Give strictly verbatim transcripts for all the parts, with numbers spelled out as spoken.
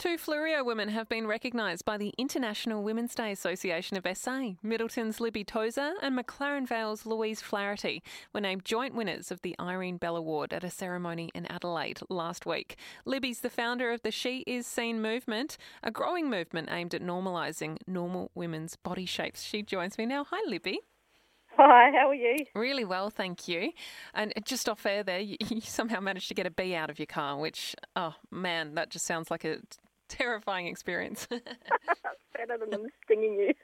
Two Fluorio women have been recognised by the International Women's Day Association of S A. Middleton's Libby Tozer and McLaren Vale's Louise Flaherty were named joint winners of the Irene Bell Award at a ceremony in Adelaide last week. Libby's the founder of the She Is Seen movement, a growing movement aimed at normalising normal women's body shapes. She joins me now. Hi, Libby. Hi, how are you? Really well, thank you. And just off air there, you, you somehow managed to get a bee out of your car, which, oh man, that just sounds like a terrifying experience. Better than them stinging you.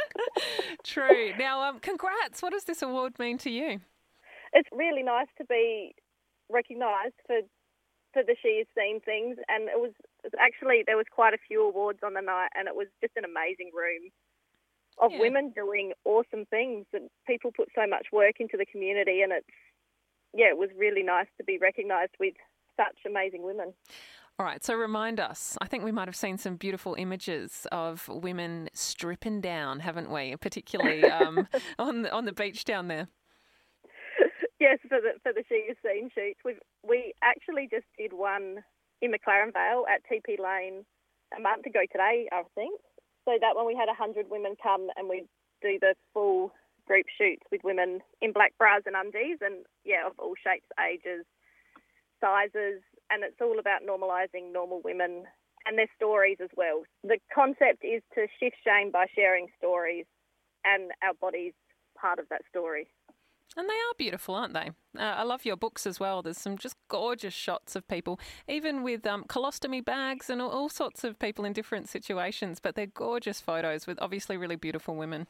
True. Now, um, congrats. What does this award mean to you? It's really nice to be recognised for for the She Is Seen things, and it was, it was actually, there was quite a few awards on the night, and it was just an amazing room of Yeah. women doing awesome things, and people put so much work into the community, and it's, yeah, it was really nice to be recognised with such amazing women. All right, so remind us. I think we might have seen some beautiful images of women stripping down, haven't we? Particularly um, on the, on the beach down there. Yes, for the for the She Is Seen shoots, we we actually just did one in McLaren Vale at T P Lane a month ago today, I think. So that one we had one hundred women come and we do the full group shoots with women in black bras and undies, and yeah, of all shapes, ages, sizes, and it's all about normalising normal women and their stories as well. The concept is to shift shame by sharing stories, and our body's part of that story. And they are beautiful, aren't they? Uh, I love your books as well. There's some just gorgeous shots of people, even with um, colostomy bags and all, all sorts of people in different situations, but they're gorgeous photos with obviously really beautiful women.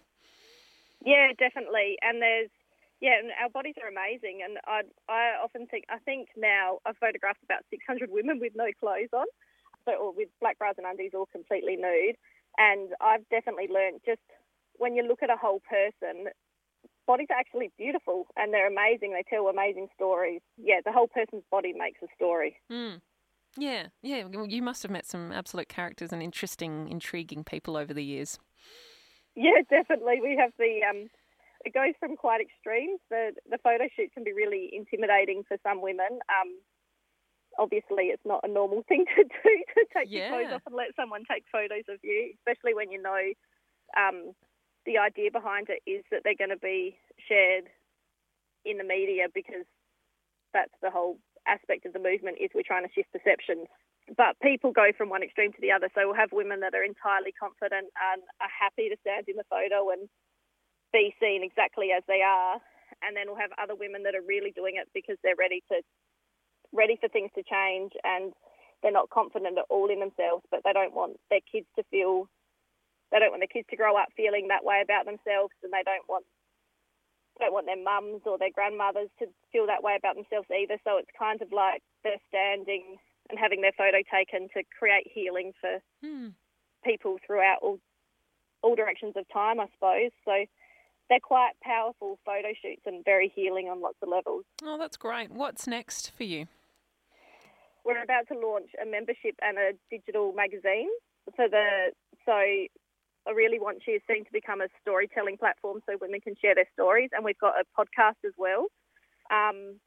Yeah, definitely. And there's, yeah, and our bodies are amazing. And I I often think, I think now I've photographed about six hundred women with no clothes on, so, or with black bras and undies all completely nude. And I've definitely learned just when you look at a whole person, bodies are actually beautiful and they're amazing. They tell amazing stories. Yeah, the whole person's body makes a story. Mm. Yeah, yeah. Well, you must have met some absolute characters and interesting, intriguing people over the years. Yeah, definitely. We have the, um, it goes from quite extremes. The the photo shoot can be really intimidating for some women. Um, obviously, it's not a normal thing to do to take Yeah. your clothes off and let someone take photos of you, especially when you know um, the idea behind it is that they're going to be shared in the media, because that's the whole aspect of the movement, is we're trying to shift perceptions. But people go from one extreme to the other. So we'll have women that are entirely confident and are happy to stand in the photo and be seen exactly as they are. And then we'll have other women that are really doing it because they're ready to ready for things to change, and they're not confident at all in themselves, but they don't want their kids to feel They don't want their kids to grow up feeling that way about themselves, and they don't want don't want their mums or their grandmothers to feel that way about themselves either. So it's kind of like they're standing and having their photo taken to create healing for Hmm. people throughout all all directions of time, I suppose. So they're quite powerful photo shoots and very healing on lots of levels. Oh, that's great. What's next for you? We're about to launch a membership and a digital magazine for the so. I really want She Is Seen to become a storytelling platform so women can share their stories, and we've got a podcast as well. Um,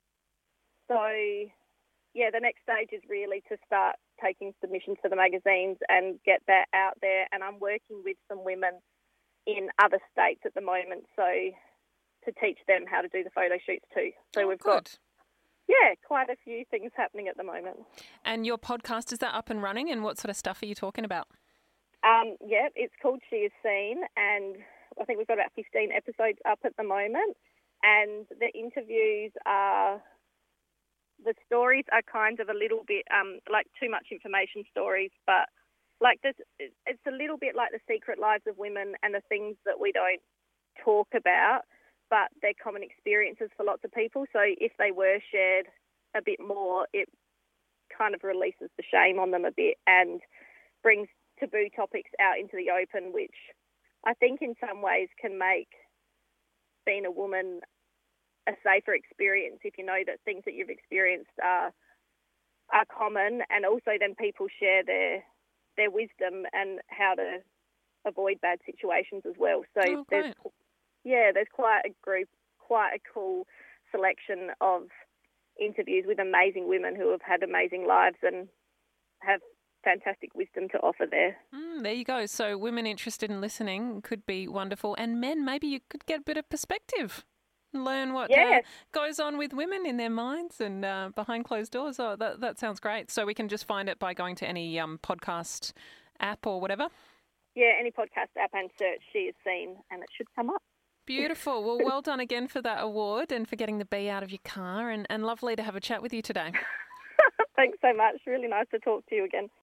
so, yeah, the next stage is really to start taking submissions for the magazines and get that out there, and I'm working with some women in other states at the moment, so to teach them how to do the photo shoots too. So Oh, we've good. got, yeah, quite a few things happening at the moment. And your podcast, is that up and running? And what sort of stuff are you talking about? Um, yeah, it's called She Is Seen, and I think we've got about fifteen episodes up at the moment. And the interviews are, the stories are kind of a little bit um, like too much information stories, but like this, it's a little bit like the secret lives of women and the things that we don't talk about, but they're common experiences for lots of people. So if they were shared a bit more, it kind of releases the shame on them a bit and brings taboo topics out into the open, which I think in some ways can make being a woman a safer experience if you know that things that you've experienced are are common, and also then people share their their wisdom and how to avoid bad situations as well. So Oh, there's great. yeah, there's quite a group, quite a cool selection of interviews with amazing women who have had amazing lives and have fantastic wisdom to offer there. Mm, there you go. So women interested in listening could be wonderful. And men, maybe you could get a bit of perspective. Learn what Yes. uh, goes on with women in their minds and uh, behind closed doors. Oh, that, that sounds great. So we can just find it by going to any um, podcast app or whatever? Yeah, any podcast app and search She Is Seen and it should come up. Beautiful. Well, well done again for that award and for getting the bee out of your car, and, and lovely to have a chat with you today. Thanks so much. Really nice to talk to you again.